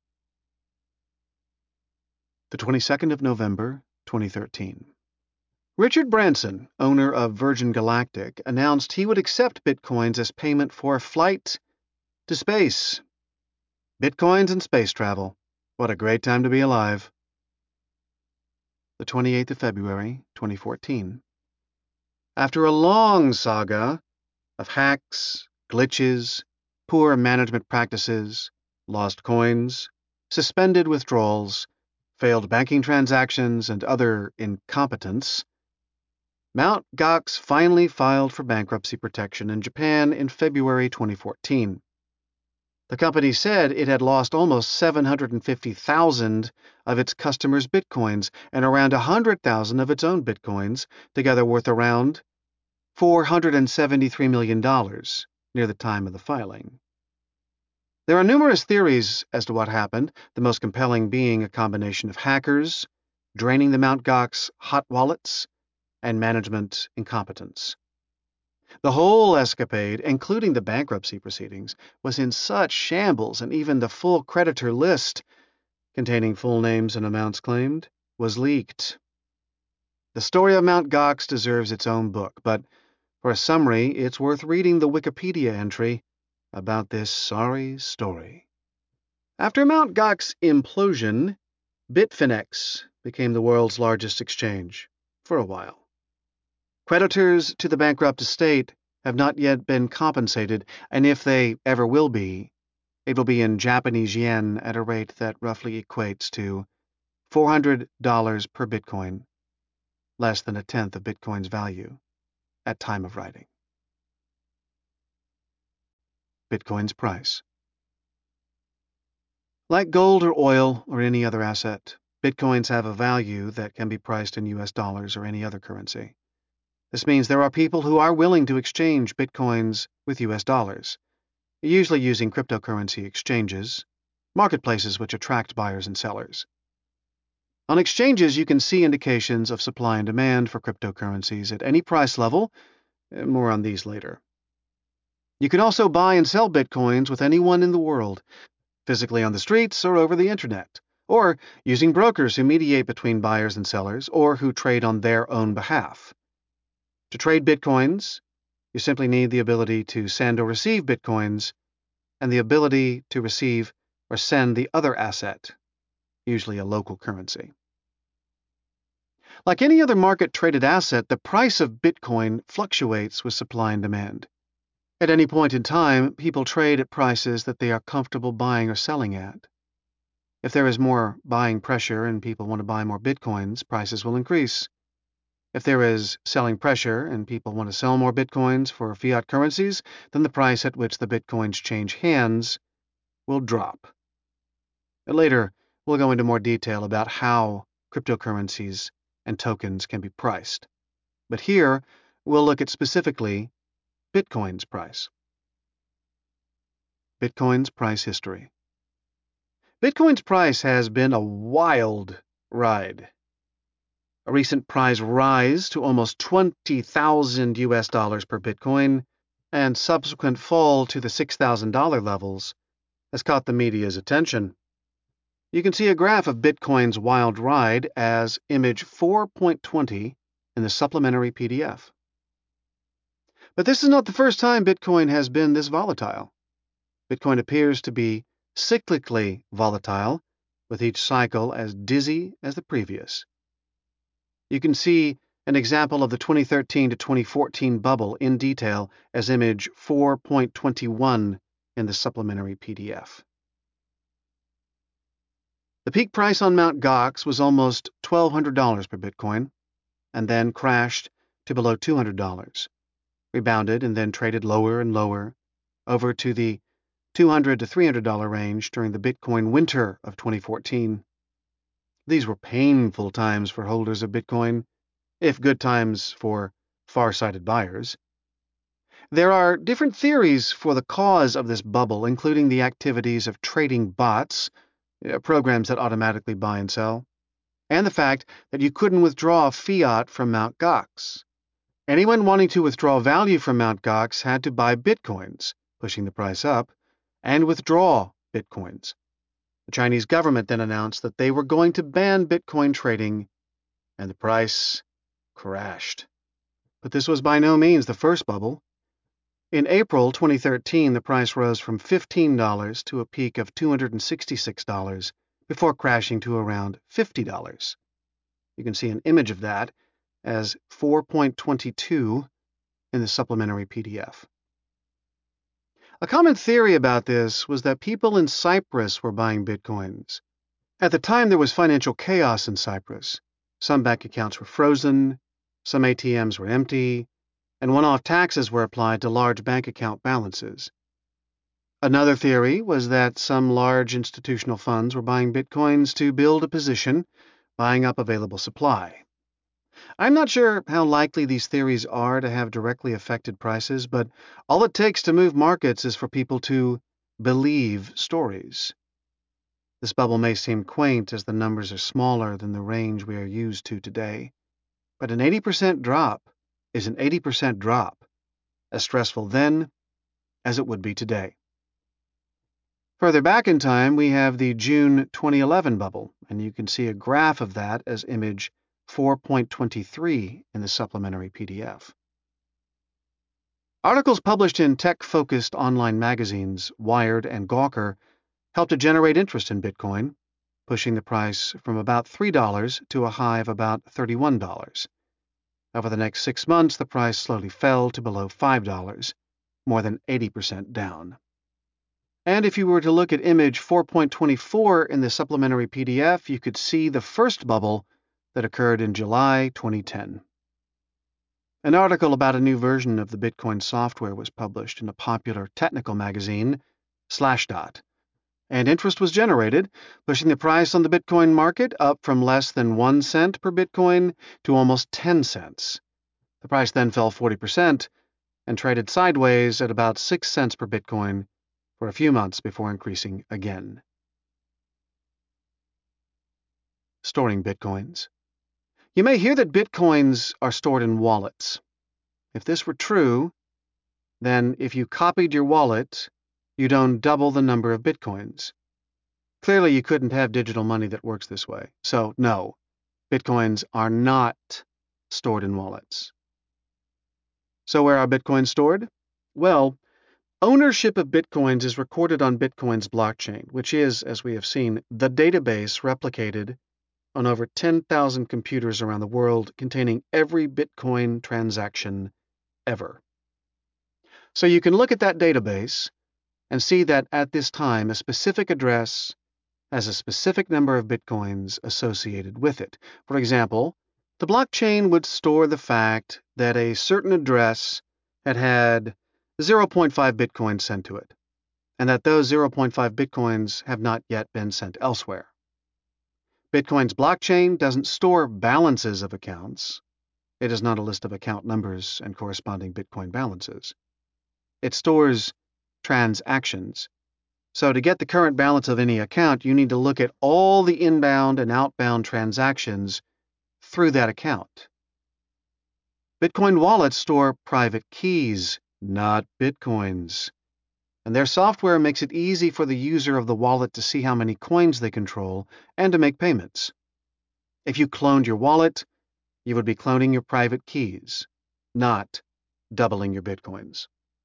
Speaker 1: The 22nd of November, 2013. Richard Branson, owner of Virgin Galactic, announced he would accept Bitcoins as payment for a flight to space. Bitcoins and space travel. What a great time to be alive. The 28th of February, 2014. After a long saga of hacks, glitches, poor management practices, lost coins, suspended withdrawals, failed banking transactions, and other incompetence, Mt. Gox finally filed for bankruptcy protection in Japan in February 2014. The company said it had lost almost 750,000 of its customers' bitcoins and around 100,000 of its own bitcoins, together worth around $473 million near the time of the filing. There are numerous theories as to what happened, the most compelling being a combination of hackers, draining the Mt. Gox hot wallets, and management incompetence. The whole escapade, including the bankruptcy proceedings, was in such shambles, and even the full creditor list, containing full names and amounts claimed, was leaked. The story of Mt. Gox deserves its own book, but for a summary, it's worth reading the Wikipedia entry about this sorry story. After Mt. Gox's implosion, Bitfinex became the world's largest exchange for a while. Creditors to the bankrupt estate have not yet been compensated, and if they ever will be, it will be in Japanese yen at a rate that roughly equates to $400 per Bitcoin, less than a tenth of Bitcoin's value at time of writing. Bitcoin's price. Like gold or oil or any other asset, Bitcoins have a value that can be priced in US dollars or any other currency. This means there are people who are willing to exchange Bitcoins with US dollars, usually using cryptocurrency exchanges, marketplaces which attract buyers and sellers. On exchanges, you can see indications of supply and demand for cryptocurrencies at any price level. More on these later. You can also buy and sell Bitcoins with anyone in the world, physically on the streets or over the internet, or using brokers who mediate between buyers and sellers or who trade on their own behalf. To trade Bitcoins, you simply need the ability to send or receive Bitcoins and the ability to receive or send the other asset, usually a local currency. Like any other market-traded asset, the price of Bitcoin fluctuates with supply and demand. At any point in time, people trade at prices that they are comfortable buying or selling at. If there is more buying pressure and people want to buy more Bitcoins, prices will increase. If there is selling pressure and people want to sell more Bitcoins for fiat currencies, then the price at which the Bitcoins change hands will drop. Later, we'll go into more detail about how cryptocurrencies and tokens can be priced. But here, we'll look at specifically Bitcoin's price. Bitcoin's price history. Bitcoin's price has been a wild ride. A recent price rise to almost 20,000 US dollars per Bitcoin and subsequent fall to the $6,000 levels has caught the media's attention. You can see a graph of Bitcoin's wild ride as image 4.20 in the supplementary PDF. But this is not the first time Bitcoin has been this volatile. Bitcoin appears to be cyclically volatile, with each cycle as dizzy as the previous. You can see an example of the 2013 to 2014 bubble in detail as image 4.21 in the supplementary PDF. The peak price on Mt. Gox was almost $1,200 per Bitcoin, and then crashed to below $200, rebounded and then traded lower and lower, over to the $200 to $300 range during the Bitcoin winter of 2014. These were painful times for holders of Bitcoin, if good times for far-sighted buyers. There are different theories for the cause of this bubble, including the activities of trading bots, programs that automatically buy and sell, and the fact that you couldn't withdraw fiat from Mt. Gox. Anyone wanting to withdraw value from Mt. Gox had to buy Bitcoins, pushing the price up, and withdraw Bitcoins. The Chinese government then announced that they were going to ban Bitcoin trading, and the price crashed. But this was by no means the first bubble. In April 2013, the price rose from $15 to a peak of $266 before crashing to around $50. You can see an image of that as 4.22 in the supplementary PDF. A common theory about this was that people in Cyprus were buying bitcoins. At the time, there was financial chaos in Cyprus. Some bank accounts were frozen, some ATMs were empty, and one-off taxes were applied to large bank account balances. Another theory was that some large institutional funds were buying bitcoins to build a position, buying up available supply. I'm not sure how likely these theories are to have directly affected prices, but all it takes to move markets is for people to believe stories. This bubble may seem quaint as the numbers are smaller than the range we are used to today, but an 80% drop is an 80% drop, as stressful then as it would be today. Further back in time, we have the June 2011 bubble, and you can see a graph of that as image 4.23 in the supplementary PDF. Articles published in tech-focused online magazines, Wired and Gawker, helped to generate interest in Bitcoin, pushing the price from about $3 to a high of about $31. Over the next 6 months, the price slowly fell to below $5, more than 80% down. And if you were to look at image 4.24 in the supplementary PDF, you could see the first bubble that occurred in July 2010. An article about a new version of the Bitcoin software was published in a popular technical magazine, Slashdot, and interest was generated, pushing the price on the Bitcoin market up from less than 1 cent per Bitcoin to almost 10 cents. The price then fell 40% and traded sideways at about 6 cents per Bitcoin for a few months before increasing again. Storing Bitcoins. You may hear that Bitcoins are stored in wallets. If this were true, then if you copied your wallet, you'd own double the number of Bitcoins. Clearly, you couldn't have digital money that works this way. So, no, Bitcoins are not stored in wallets. So where are Bitcoins stored? Well, ownership of Bitcoins is recorded on Bitcoin's blockchain, which is, as we have seen, the database replicated on over 10,000 computers around the world containing every Bitcoin transaction ever. So you can look at that database and see that at this time a specific address has a specific number of Bitcoins associated with it. For example, the blockchain would store the fact that a certain address had 0.5 Bitcoins sent to it, and that those 0.5 Bitcoins have not yet been sent elsewhere. Bitcoin's blockchain doesn't store balances of accounts. It is not a list of account numbers and corresponding Bitcoin balances. It stores transactions. So to get the current balance of any account, you need to look at all the inbound and outbound transactions through that account. Bitcoin wallets store private keys, not Bitcoins. And their software makes it easy for the user of the wallet to see how many coins they control and to make payments. If you cloned your wallet, you would be cloning your private keys, not doubling your Bitcoins.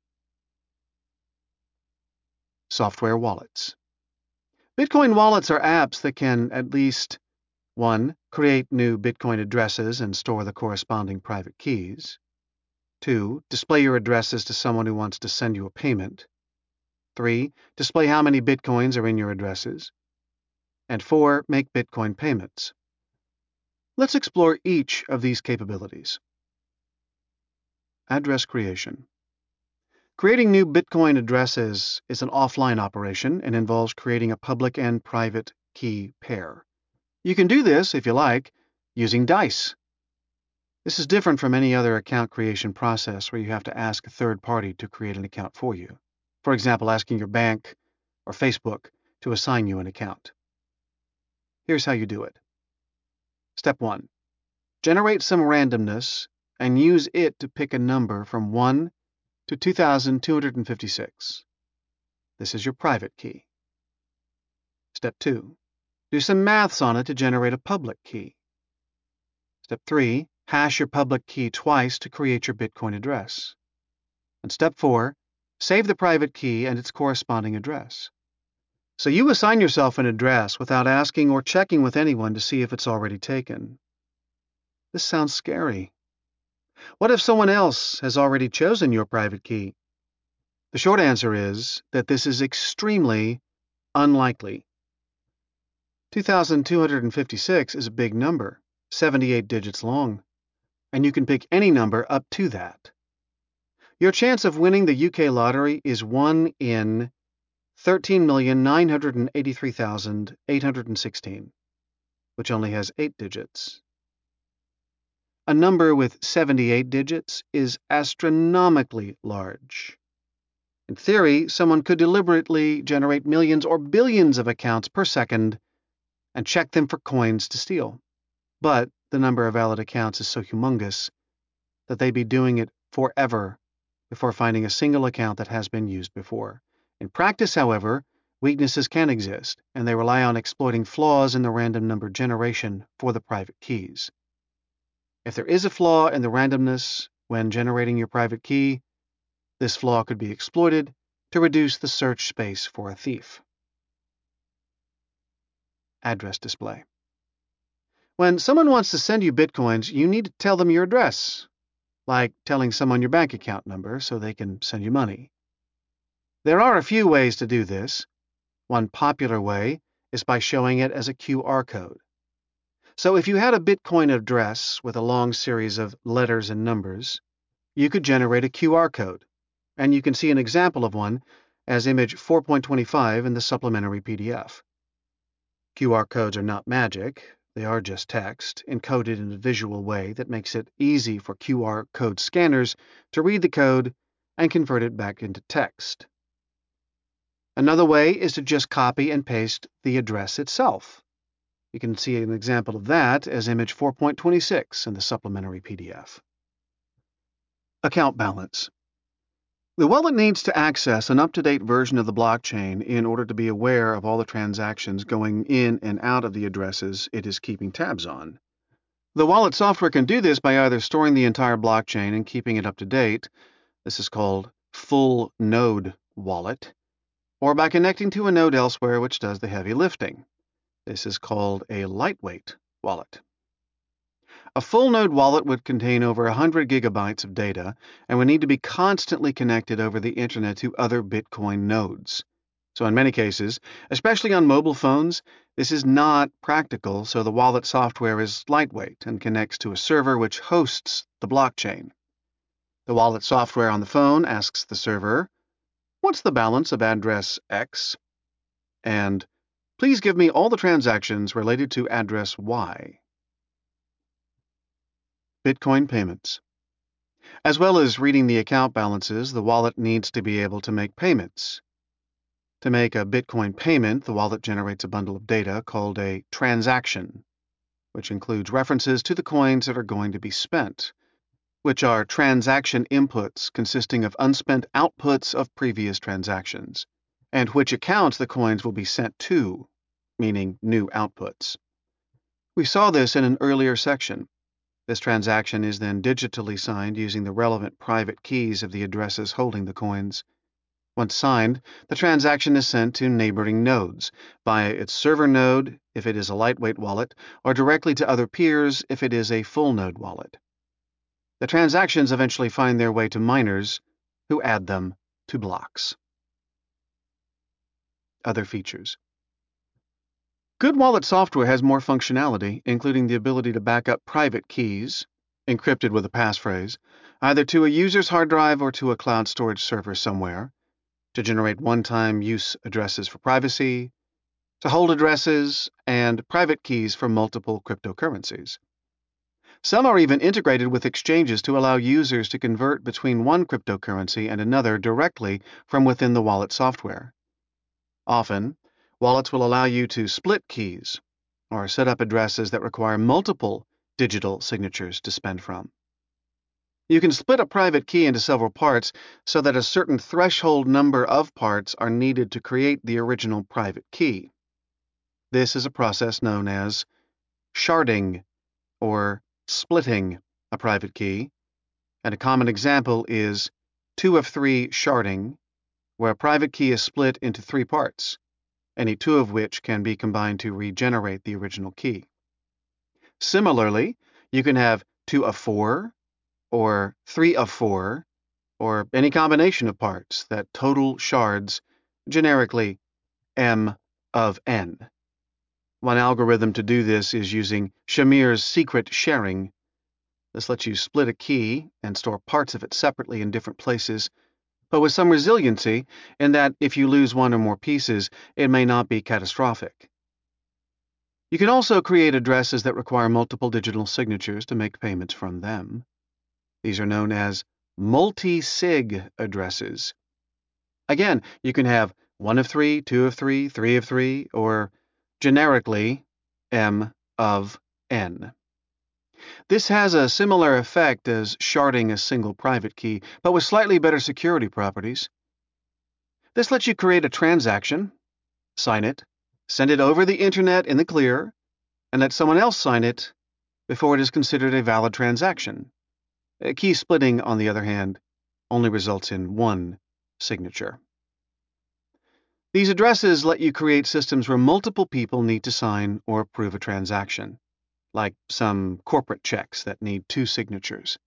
Speaker 1: Software wallets. Bitcoin wallets are apps that can at least 1. Create new Bitcoin addresses and store the corresponding private keys. 2. Display your addresses to someone who wants to send you a payment. 3. Display how many Bitcoins are in your addresses. And 4. Make Bitcoin payments. Let's explore each of these capabilities. Address creation. Creating new Bitcoin addresses is an offline operation and involves creating a public and private key pair. You can do this, if you like, using Dice. This is different from any other account creation process where you have to ask a third party to create an account for you. For example, asking your bank or Facebook to assign you an account. Here's how you do it. Step 1. Generate some randomness and use it to pick a number from 1 to 2,256. This is your private key. Step 2. Do some maths on it to generate a public key. Step 3. Hash your public key twice to create your Bitcoin address. And Step 4. Save the private key and its corresponding address. So you assign yourself an address without asking or checking with anyone to see if it's already taken. This sounds scary. What if someone else has already chosen your private key? The short answer is that this is extremely unlikely. 2,256 is a big number, 78 digits long, and you can pick any number up to that. Your chance of winning the UK lottery is 1 in 13,983,816, which only has 8 digits. A number with 78 digits is astronomically large. In theory, someone could deliberately generate millions or billions of accounts per second and check them for coins to steal. But the number of valid accounts is so humongous that they'd be doing it forever before finding a single account that has been used before. In practice, however, weaknesses can exist, and they rely on exploiting flaws in the random number generation for the private keys. If there is a flaw in the randomness when generating your private key, this flaw could be exploited to reduce the search space for a thief. Address display. When someone wants to send you bitcoins, you need to tell them your address, like telling someone your bank account number so they can send you money. There are a few ways to do this. One popular way is by showing it as a QR code. So if you had a Bitcoin address with a long series of letters and numbers, you could generate a QR code, and you can see an example of one as image 4.25 in the supplementary PDF. QR codes are not magic. They are just text, encoded in a visual way that makes it easy for QR code scanners to read the code and convert it back into text. Another way is to just copy and paste the address itself. You can see an example of that as image 4.26 in the supplementary PDF. Account balance. The wallet needs to access an up-to-date version of the blockchain in order to be aware of all the transactions going in and out of the addresses it is keeping tabs on. The wallet software can do this by either storing the entire blockchain and keeping it up to date. This is called full node wallet, or by connecting to a node elsewhere which does the heavy lifting. This is called a lightweight wallet. A full node wallet would contain over 100 gigabytes of data and would need to be constantly connected over the internet to other Bitcoin nodes. So in many cases, especially on mobile phones, this is not practical, so the wallet software is lightweight and connects to a server which hosts the blockchain. The wallet software on the phone asks the server, "What's the balance of address X?" and "Please give me all the transactions related to address Y." Bitcoin payments. As well as reading the account balances, the wallet needs to be able to make payments. To make a Bitcoin payment, the wallet generates a bundle of data called a transaction, which includes references to the coins that are going to be spent, which are transaction inputs consisting of unspent outputs of previous transactions, and which accounts the coins will be sent to, meaning new outputs. We saw this in an earlier section. This transaction is then digitally signed using the relevant private keys of the addresses holding the coins. Once signed, the transaction is sent to neighboring nodes, via its server node if it is a lightweight wallet, or directly to other peers if it is a full node wallet. The transactions eventually find their way to miners, who add them to blocks. Other features. Good wallet software has more functionality, including the ability to back up private keys, encrypted with a passphrase, either to a user's hard drive or to a cloud storage server somewhere, to generate one-time use addresses for privacy, to hold addresses, and private keys for multiple cryptocurrencies. Some are even integrated with exchanges to allow users to convert between one cryptocurrency and another directly from within the wallet software. Often, wallets will allow you to split keys or set up addresses that require multiple digital signatures to spend from. You can split a private key into several parts so that a certain threshold number of parts are needed to create the original private key. This is a process known as sharding, or splitting a private key, and a common example is 2 of 3 sharding, where a private key is split into 3 parts, any 2 of which can be combined to regenerate the original key. Similarly, you can have 2 of 4 or 3 of 4 or any combination of parts that total shards, generically M of n. One algorithm to do this is using Shamir's secret sharing. This lets you split a key and store parts of it separately in different places, but with some resiliency in that if you lose one or more pieces, it may not be catastrophic. You can also create addresses that require multiple digital signatures to make payments from them. These are known as multi-sig addresses. Again, you can have 1 of 3, 2 of 3, 3 of 3, or generically M of n. This has a similar effect as sharding a single private key, but with slightly better security properties. This lets you create a transaction, sign it, send it over the internet in the clear, and let someone else sign it before it is considered a valid transaction. Key splitting, on the other hand, only results in one signature. These addresses let you create systems where multiple people need to sign or approve a transaction, like some corporate checks that need 2 signatures.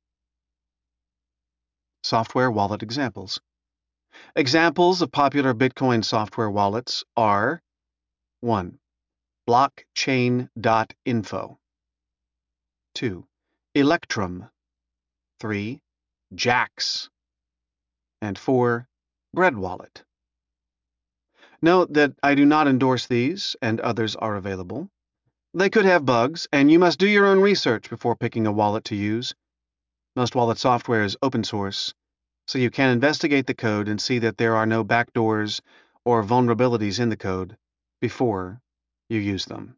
Speaker 1: Software wallet examples. Examples of popular Bitcoin software wallets are 1. Blockchain.info 2. Electrum 3. Jaxx and 4. Breadwallet. Note that I do not endorse these, and others are available. They could have bugs, and you must do your own research before picking a wallet to use. Most wallet software is open source, so you can investigate the code and see that there are no backdoors or vulnerabilities in the code before you use them.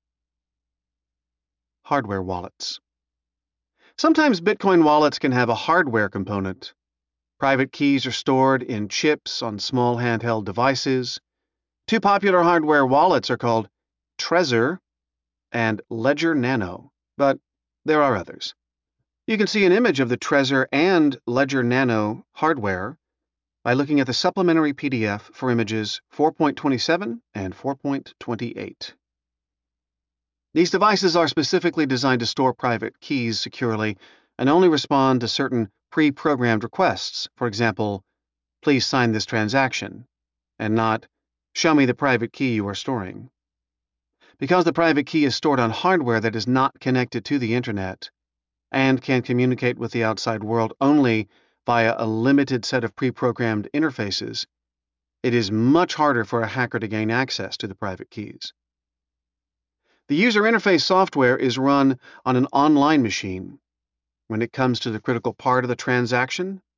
Speaker 1: Hardware wallets. Sometimes Bitcoin wallets can have a hardware component. Private keys are stored in chips on small handheld devices. 2 popular hardware wallets are called Trezor and Ledger Nano, but there are others. You can see an image of the Trezor and Ledger Nano hardware by looking at the supplementary PDF for images 4.27 and 4.28. These devices are specifically designed to store private keys securely and only respond to certain pre-programmed requests. For example, please sign this transaction, and not, show me the private key you are storing. Because the private key is stored on hardware that is not connected to the internet and can communicate with the outside world only via a limited set of pre-programmed interfaces, it is much harder for a hacker to gain access to the private keys. The user interface software is run on an online machine. When it comes to the critical part of the transaction,